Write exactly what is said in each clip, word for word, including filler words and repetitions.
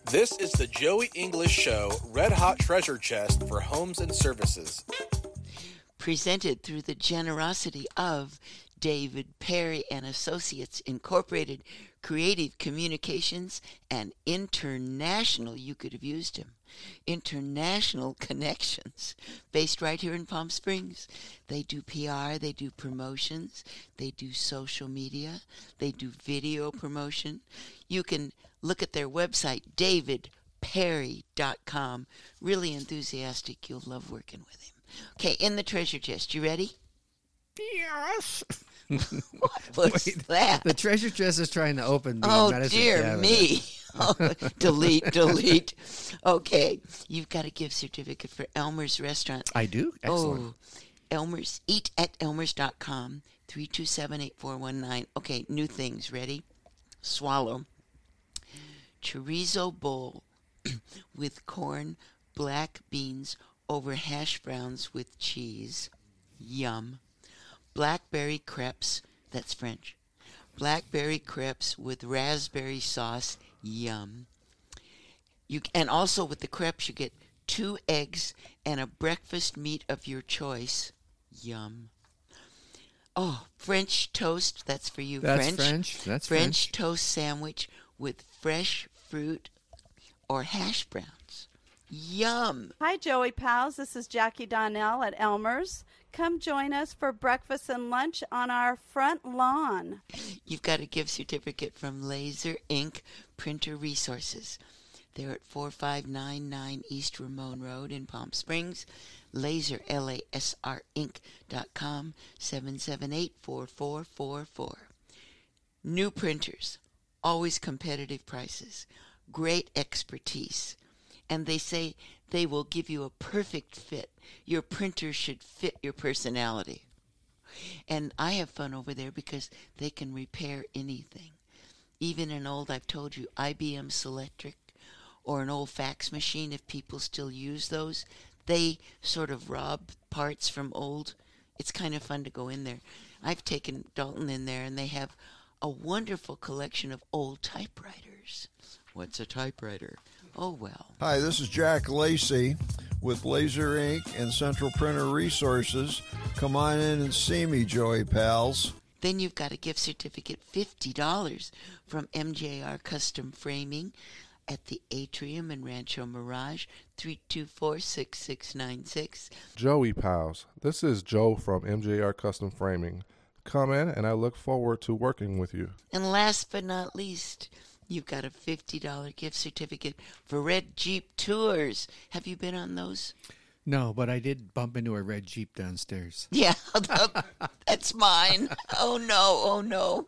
This is the Joey English Show Red Hot Treasure Chest for Homes and Services. Presented through the generosity of David Perry and Associates Incorporated, Creative Communications, and International, you could have used him, International Connections, based right here in Palm Springs. They do P R, they do promotions, they do social media, they do video promotion. You can look at their website, david perry dot com. Really enthusiastic. You'll love working with him. Okay, in the treasure chest. You ready? Yes. What was Wait, that? The treasure chest is trying to open the Oh, medicine dear cabinet. me. Oh, delete, delete. Okay, you've got a gift certificate for Elmer's Restaurant. I do? Excellent. Oh, Elmer's, eat at elmers dot com, three two seven, eight four one nine. Okay, new things. Ready? Swallow. Chorizo bowl with corn, black beans over hash browns with cheese. Yum. Blackberry crepes, that's French. Blackberry crepes with raspberry sauce. Yum. You and also with the crepes you get two eggs and a breakfast meat of your choice. Yum. Oh, French toast, that's for you. That's French. French. That's French French. toast sandwich with fresh fruit or hash browns. Yum. Hi, Joey Pals. This is Jackie Donnell at Elmer's. Come join us for breakfast and lunch on our front lawn. You've got a gift certificate from Laser Ink Printer Resources. They're at four five nine nine East Ramon Road in Palm Springs. Laser, L A S R Inc dot com, seven seven eight, four four four four. New printers, always competitive prices, great expertise. And they say they will give you a perfect fit. Your printer should fit your personality. And I have fun over there because they can repair anything. Even an old, I've told you, I B M Selectric or an old fax machine, if people still use those, they sort of rob parts from old. It's kind of fun to go in there. I've taken Dalton in there, and they have a wonderful collection of old typewriters. What's a typewriter? Oh, well. Hi, this is Jack Lacey with Laser Ink and Central Printer Resources. Come on in and see me, Joey Pals. Then you've got a gift certificate, fifty dollars from M J R Custom Framing at the Atrium in Rancho Mirage, three two four, six six nine six. Joey Pals, this is Joe from M J R Custom Framing. Come in, and I look forward to working with you. And last but not least, you've got a fifty dollars gift certificate for Red Jeep Tours. Have you been on those? No, but I did bump into a red Jeep downstairs. Yeah, that's mine. Oh, no, oh, no.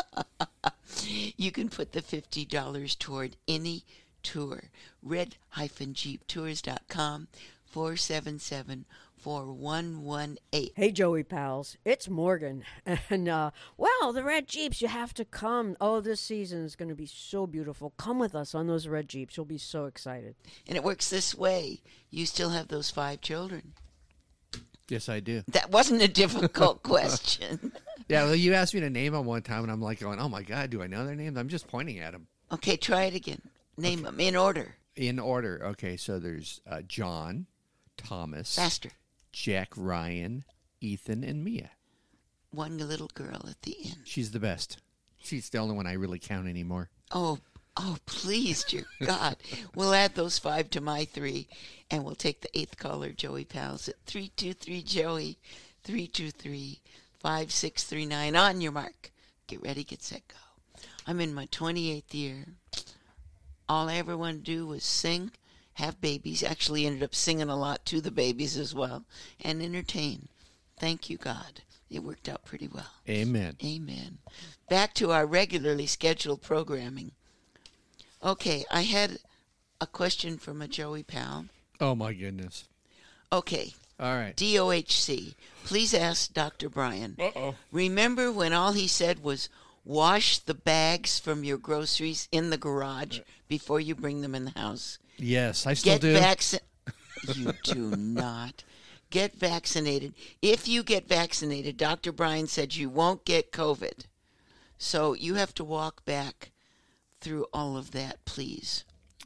You can put the fifty dollars toward any tour. red jeep tours dot com, four seven seven, four one one eight. Hey, Joey Pals, it's Morgan. And, uh, well, the Red Jeeps, you have to come. Oh, this season is going to be so beautiful. Come with us on those Red Jeeps. You'll be so excited. And it works this way. You still have those five children. Yes, I do. That wasn't a difficult question. Yeah, well, you asked me to name them one time, and I'm like going, oh, my God, do I know their names? I'm just pointing at them. Okay, try it again. Name them in order. In order. Okay, so there's uh, John, Thomas. Faster. Jack Ryan, Ethan, and Mia. One little girl at the end. She's the best. She's the only one I really count anymore. Oh, oh, please, dear God. We'll add those five to my three, and we'll take the eighth caller, Joey Pals, at three two three Joey, three two three, five six three nine. On your mark. Get ready, get set, go. I'm in my twenty-eighth year. All I ever wanted to do was sing, have babies. Actually ended up singing a lot to the babies as well, and entertain. Thank you, God. It worked out pretty well. Amen. Amen. Back to our regularly scheduled programming. Okay, I had a question from a Joey Pal. Oh, my goodness. Okay. All right. D O H C. Please ask Doctor Brian. Uh-oh. Remember when all he said was, wash the bags from your groceries in the garage before you bring them in the house? Yes, I still Get do. Vaccin- you do not. Get vaccinated. If you get vaccinated, Doctor Brian said you won't get COVID. So you have to walk back through all of that, please.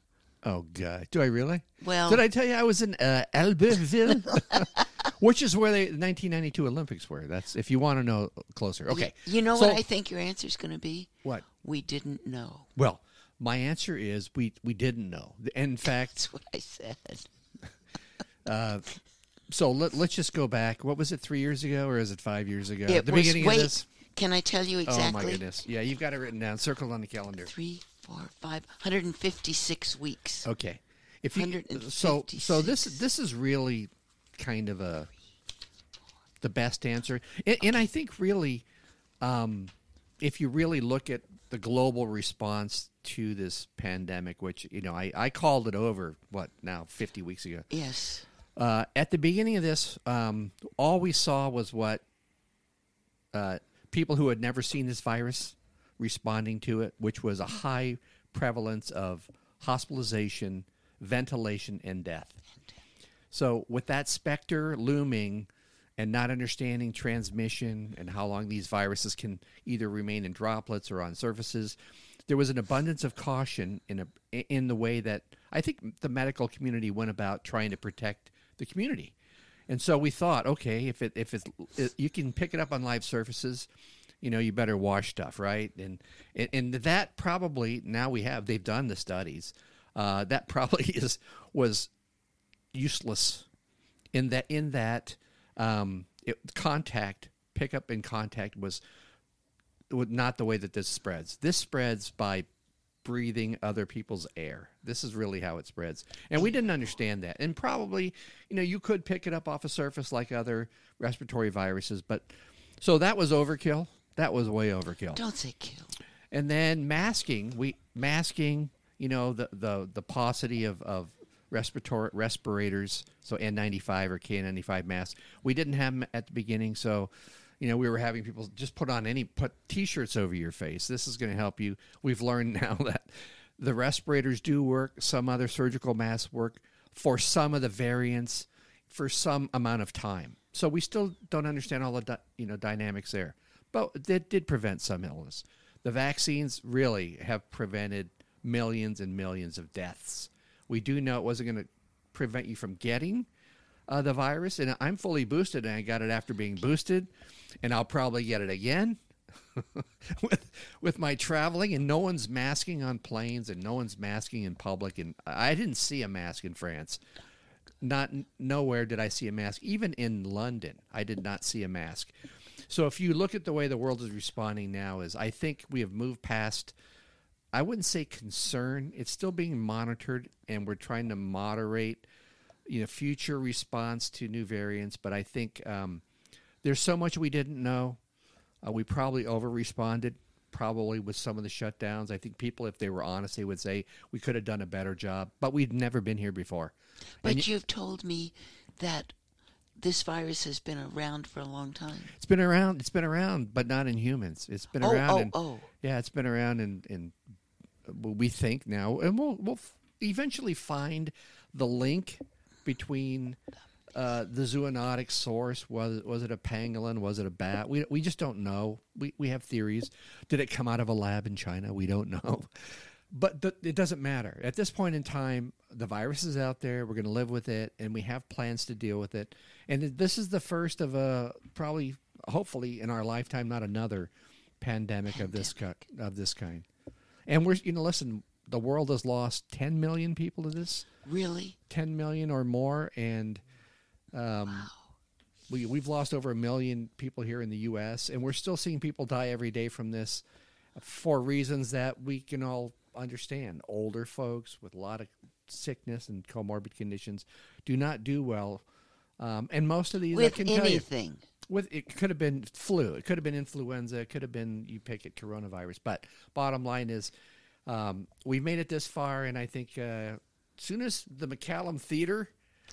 Oh, God. Do I really? Well- Did I tell you I was in uh, Albertville? Which is where the nineteen ninety-two Olympics were. That's if you want to know closer. Okay. You know So- what I think your answer's going to be? What? We didn't know. Well, my answer is we, we didn't know. In fact, That's what I said. so let, let's just go back. What was it, three years ago or is it five years ago? It the was- beginning wait, of this? Can I tell you exactly? Oh, my goodness. Yeah, you've got it written down, circled on the calendar. Three, four, five, one hundred fifty-six weeks. Okay. If you, one hundred so so this fifty-six. this is really kind of a the best answer, and, and I think really, um, if you really look at the global response to this pandemic, which you know I, I called it over what now fifty weeks ago. Yes. Uh, at the beginning of this, um, all we saw was what uh, people who had never seen this virus responding to it, which was a high prevalence of hospitalization, ventilation, and death. So with that specter looming and not understanding transmission and how long these viruses can either remain in droplets or on surfaces, there was an abundance of caution in a, in the way that I think the medical community went about trying to protect the community. And so we thought, okay, if it if it's it, you can pick it up on live surfaces, you know, you better wash stuff, right? And and, and that probably now we have they've done the studies. Uh, that probably is was useless in that in that um, it, contact pickup and contact was not the way that this spreads. This spreads by breathing other people's air. This is really how it spreads. And we didn't understand that. And probably, you know, you could pick it up off a surface like other respiratory viruses, but so that was overkill. That was way overkill. Don't say kill. And then masking, we masking, you know, the the the paucity of of respirator respirators, so N ninety-five or K N ninety-five masks. We didn't have them at the beginning, so you know, we were having people just put on any put T-shirts over your face. This is going to help you. We've learned now that the respirators do work. Some other surgical masks work for some of the variants for some amount of time. So we still don't understand all the di- you know dynamics there, but it did prevent some illness. The vaccines really have prevented millions and millions of deaths. We do know it wasn't going to prevent you from getting uh, the virus, and I'm fully boosted, and I got it after being boosted. And I'll probably get it again with with my traveling, and no one's masking on planes, and no one's masking in public. And I didn't see a mask in France. Not nowhere did I see a mask. Even in London, I did not see a mask. So if you look at the way the world is responding now, is I think we have moved past. I wouldn't say concern. It's still being monitored, and we're trying to moderate, you know, future response to new variants. But I think. Um, There's so much we didn't know. Uh, we probably over-responded, probably with some of the shutdowns. I think people, if they were honest, they would say we could have done a better job. But we'd never been here before. But And you've told me that this virus has been around for a long time. it's been around. It's been around, but not in humans. It's been Oh, around. oh, in, oh. Yeah, it's been around in, in we think now, and we'll we'll eventually find the link between. Uh, the zoonotic source, was was it a pangolin? Was it a bat? We we just don't know. We we have theories. Did it come out of a lab in China? We don't know. But th- it doesn't matter. At this point in time, the virus is out there. We're going to live with it, and we have plans to deal with it. And this is the first of a probably, hopefully, in our lifetime, not another pandemic, pandemic. of this ki- of this kind. And we're you know, listen, the world has lost ten million people to this. Really? ten million or more, and. Um, wow. we, we've lost over a million people here in the U S, and we're still seeing people die every day from this for reasons that we can all understand. Older folks with a lot of sickness and comorbid conditions do not do well. Um, and most of these, with I can anything. Tell you, with it could have been flu. It could have been influenza. It could have been, you pick it, coronavirus. But bottom line is um, we've made it this far, and I think uh, as soon as the McCallum Theater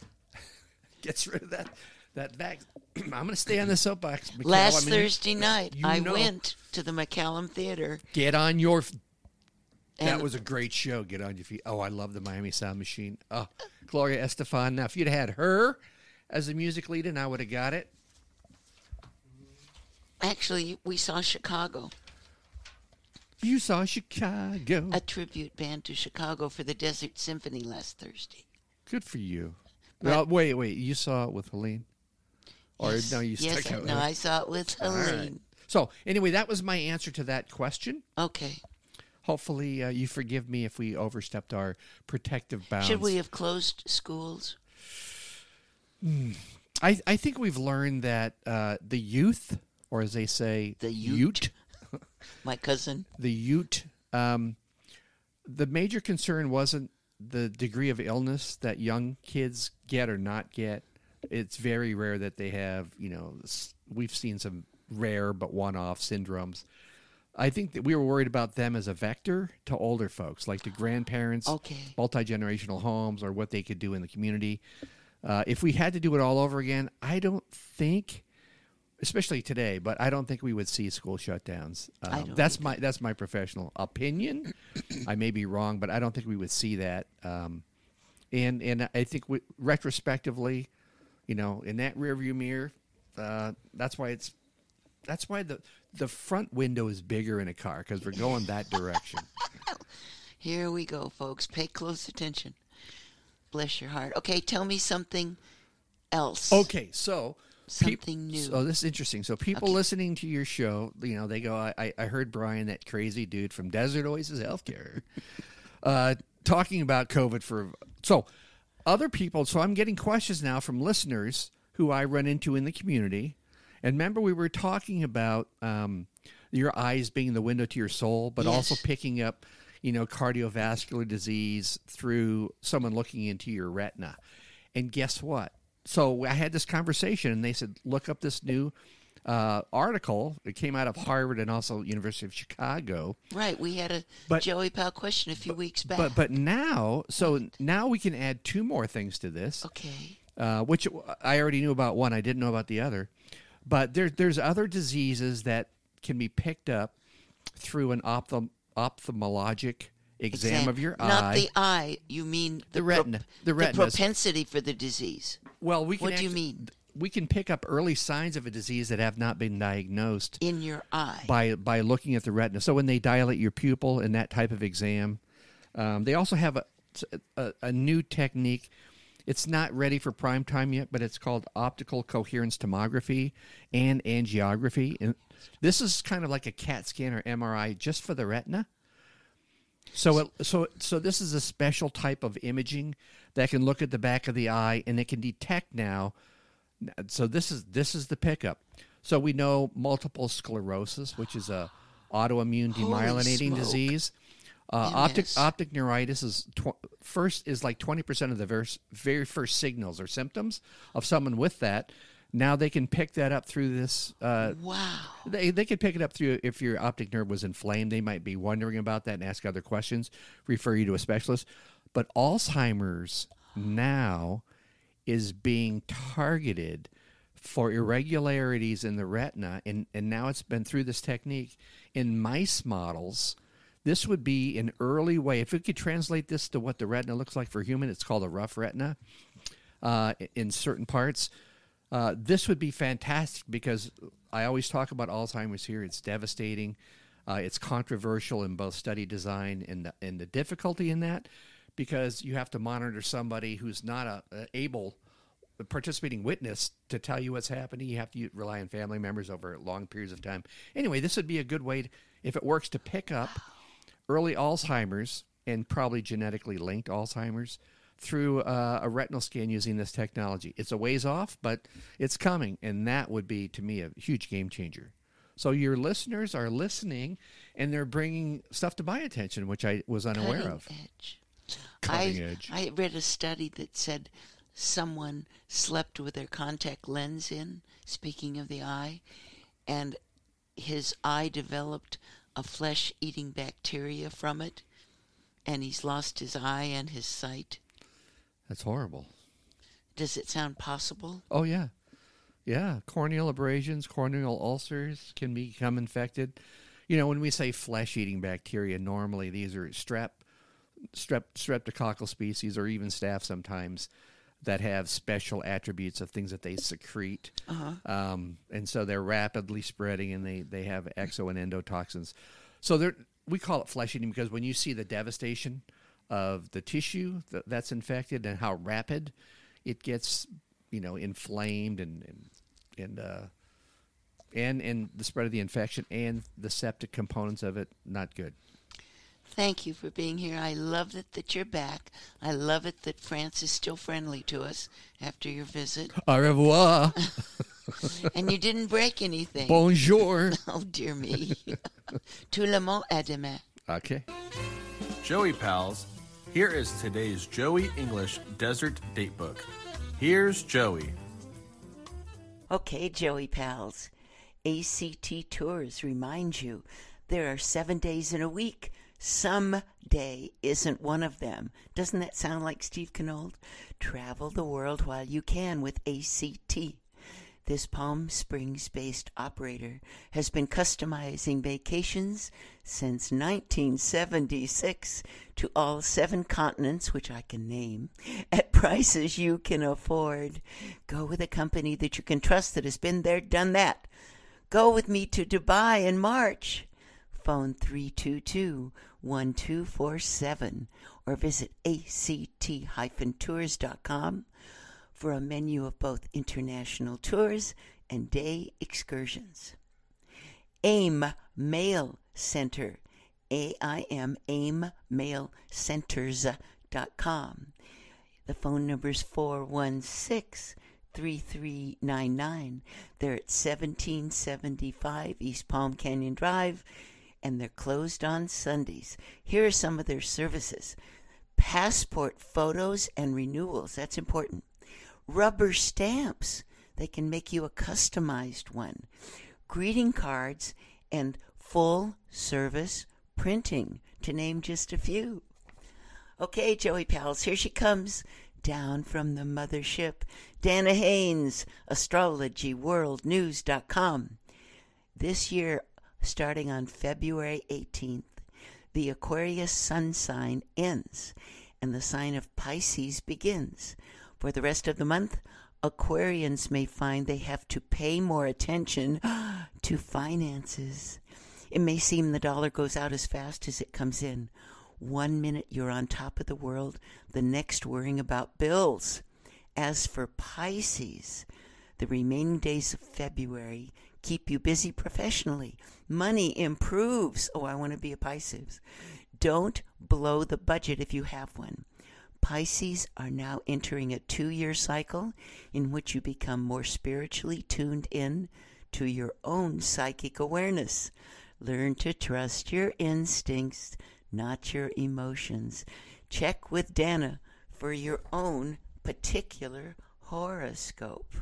gets rid of that that back. I'm going to stay on the soapbox. McCallum, Last I mean, Thursday night, you I know. went to the McCallum Theater. Get on your. F- that And- was a great show. Get on your feet. Oh, I love the Miami Sound Machine. Oh, Gloria Estefan. Now, if you'd had her as a music lead, and I would have got it. Actually, we saw Chicago. You saw Chicago. a tribute band to Chicago for the Desert Symphony last Thursday. Good for you. But- Well, wait, wait. You saw it with Helene? Or yes, no, you yes, stuck out no, with- I saw it with All right. Helene. So, anyway, that was my answer to that question. Okay. Hopefully, uh, you forgive me if we overstepped our protective bounds. Should we have closed schools? I, I think we've learned that uh, the youth, or as they say, The Ute, My cousin. the Ute, um, the major concern wasn't the degree of illness that young kids get or not get. It's very rare that they have, you know, s- we've seen some rare but one-off syndromes. I think that we were worried about them as a vector to older folks, like the grandparents, Okay. multi-generational homes, or what they could do in the community. Uh, if we had to do it all over again, I don't think, especially today, but I don't think we would see school shutdowns. I Um, don't that's either. my that's my professional opinion. I may be wrong, but I don't think we would see that. Um, and and I think we, retrospectively, you know, in that rearview mirror, uh, that's why it's that's why the the front window is bigger in a car, because we're going that direction. Here we go, folks. Pay close attention. Bless your heart. Okay, tell me something else. Okay, so peop- Something new. So this is interesting. So people Okay. listening to your show, you know, they go, I, I- I heard Brian, that crazy dude from Desert Oasis Healthcare, uh, talking about COVID for. So other people. So I'm getting questions now from listeners who I run into in the community. And remember, we were talking about um, your eyes being the window to your soul, but also Yes. picking up, you know, cardiovascular disease through someone looking into your retina. And guess what? So I had this conversation, and they said, look up this new uh, article. It came out of Harvard and also University of Chicago. Right, we had a But- Joey Powell question a few weeks back. But but now, so now we can add two more things to this, okay. uh, which I already knew about one. I didn't know about the other. But there, there's other diseases that can be picked up through an ophthalm, ophthalmologic exam, Exam- of your Not eye. the eye. You mean The the, retina. The retinas. propensity for the disease. Well, we can What do you actu- mean? We can pick up early signs of a disease that have not been diagnosed In your eye. by by looking at the retina. So when they dilate your pupil in that type of exam, um, they also have a, a a new technique. It's not ready for prime time yet, but it's called optical coherence tomography and angiography. And this is kind of like a CAT scan or M R I just for the retina. So it, so so this is a special type of imaging that can look at the back of the eye, and it can detect now. So this is this is the pickup. So we know multiple sclerosis, which is a autoimmune Holy demyelinating smoke. disease. Uh, optic M S. optic neuritis is tw- first is like twenty percent of the vers- very first signals or symptoms of someone with that. Now they can pick that up through this. Uh, Wow. they they could pick it up through if your optic nerve was inflamed. They might be wondering about that and ask other questions. Refer you to a specialist. But Alzheimer's now is being targeted for irregularities in the retina, and, and now it's been through this technique in mice models. This would be an early way. If we could translate this to what the retina looks like for human, it's called a rough retina uh, in certain parts. Uh, this would be fantastic because I always talk about Alzheimer's here. It's devastating. Uh, it's controversial in both study design and the, and the difficulty in that, because you have to monitor somebody who's not a, a able participating witness to tell you what's happening. You have to rely on family members over long periods of time. Anyway, this would be a good way, to, if it works, to pick up early Alzheimer's and probably genetically linked Alzheimer's through uh, a retinal scan using this technology. It's a ways off, but it's coming, and that would be, to me, a huge game changer. So your listeners are listening, and they're bringing stuff to my attention, which I was unaware Cutting of. edge. Cutting I, edge. I read a study that said someone slept with their contact lens in, speaking of the eye, and his eye developed a flesh-eating bacteria from it, and he's lost his eye and his sight. That's horrible. Does it sound possible? Oh, yeah. Yeah, corneal abrasions, corneal ulcers can become infected. You know, when we say flesh-eating bacteria, normally these are strep, strep, streptococcal species, or even staph sometimes, that have special attributes of things that they secrete. Uh-huh. Um, and so they're rapidly spreading, and they, they have exo and endotoxins. So they're we call it flesh eating because when you see the devastation of the tissue th- that's infected and how rapid it gets, you know, inflamed and and and uh, and, and the spread of the infection and the septic components of it, not good. Thank you for being here. I love it that you're back. I love it that France is still friendly to us after your visit. Au revoir. And you didn't break anything. Bonjour. Oh, dear me. Tout le monde à demain. Okay. Joey Pals, here is today's Joey English Desert Datebook. Here's Joey. Okay, Joey Pals. A C T Tours reminds you there are seven days in a week. Some day isn't one of them. Doesn't that sound like Steve Knold? Travel the world while you can with A C T. This Palm Springs-based operator has been customizing vacations since nineteen seventy-six to all seven continents, which I can name, at prices you can afford. Go with a company that you can trust that has been there, done that. Go with me to Dubai in March. Phone three two two, one two four seven or visit A C T tours dot com for a menu of both international tours and day excursions. AIM Mail Center, A I M, aim mail centers dot com. The phone number is four one six, three three nine nine. They're at seventeen seventy-five East Palm Canyon Drive, and they're closed on Sundays. Here are some of their services. Passport photos and renewals. That's important. Rubber stamps. They can make you a customized one. Greeting cards and full service printing, to name just a few. Okay, Joey Pals, here she comes. Down from the mothership. Dana Haynes, astrology world news dot com. This year, starting on February eighteenth, the Aquarius sun sign ends and the sign of Pisces begins. For the rest of the month, Aquarians may find they have to pay more attention to finances. It may seem the dollar goes out as fast as it comes in. One minute you're on top of the world, the next worrying about bills. As for Pisces, the remaining days of February keep you busy professionally. Money improves. Oh, I want to be a Pisces. Don't blow the budget if you have one. Pisces are now entering a two-year cycle in which you become more spiritually tuned in to your own psychic awareness. Learn to trust your instincts, not your emotions. Check with Dana for your own particular horoscope.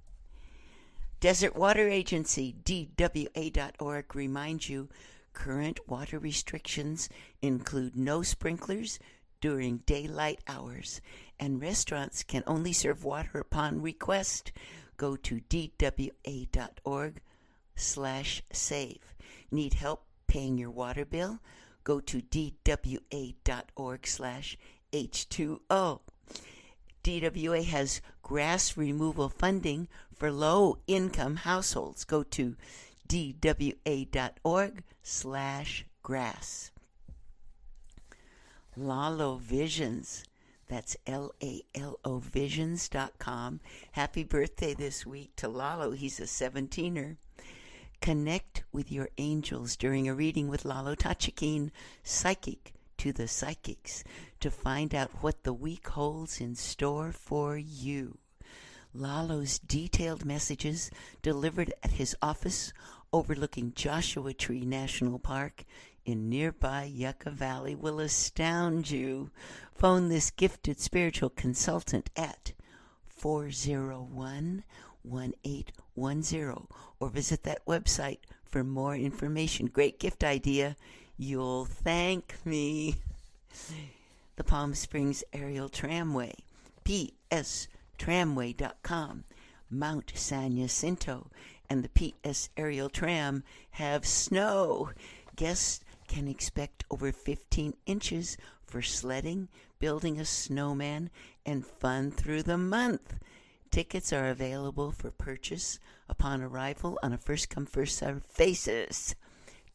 Desert Water Agency, D W A dot org, reminds you current water restrictions include no sprinklers during daylight hours, and restaurants can only serve water upon request. Go to D W A dot org slash save. Need help paying your water bill? Go to D W A dot org slash H two O. D W A has grass removal funding for low-income households. Go to D W A dot org slash grass. Lalo Visions, that's L A L O visions dot com. Happy birthday this week to Lalo. He's a seventeener. Connect with your angels during a reading with Lalo Tachikin, psychic to the psychics, to find out what the week holds in store for you. Lalo's detailed messages delivered at his office overlooking Joshua Tree National Park in nearby Yucca Valley will astound you. Phone this gifted spiritual consultant at four oh one, one eight one zero or visit that website for more information. Great gift idea. You'll thank me. The Palm Springs Aerial Tramway, P S tramway dot com. Mount San Jacinto and the P S Aerial Tram have snow. Guests can expect over fifteen inches for sledding, building a snowman, and fun through the month. Tickets are available for purchase upon arrival on a first-come, first-served basis.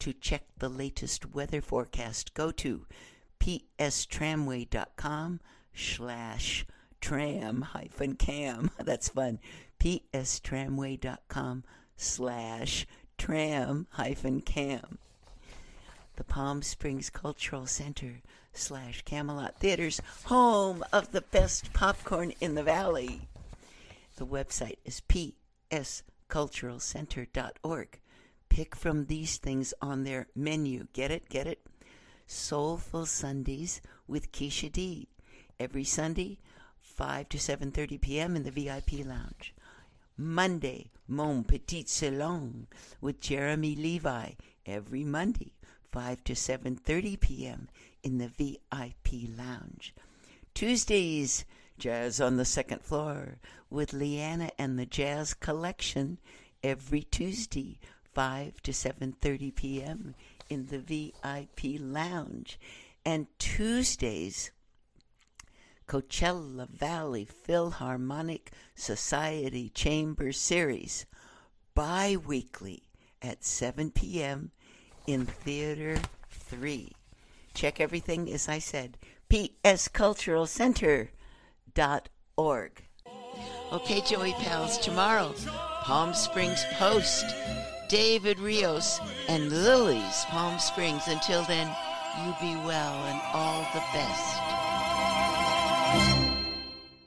To check the latest weather forecast, go to pstramway.com slash tram hyphen cam. That's fun. pstramway.com slash tram hyphen cam. The Palm Springs Cultural Center slash Camelot Theaters, home of the best popcorn in the valley. The website is p s cultural center dot org. Pick from these things on their menu. Get it? Get it? Soulful Sundays with Keisha D. Every Sunday, five to seven thirty p.m. in the V I P Lounge. Monday, Mon Petit Salon with Jeremy Levi. Every Monday, five to seven thirty p.m. in the V I P Lounge. Tuesdays, Jazz on the Second Floor with Leanna and the Jazz Collection. Every Tuesday, five to seven thirty p.m. in the V I P Lounge. And Tuesdays, Coachella Valley Philharmonic Society Chamber Series, bi-weekly at seven p.m. in Theater three. Check everything, as I said, p s cultural center dot org. Okay, Joey Pals, tomorrow, Palm Springs Post, David Rios, and Lily's Palm Springs. Until then, you be well and all the best.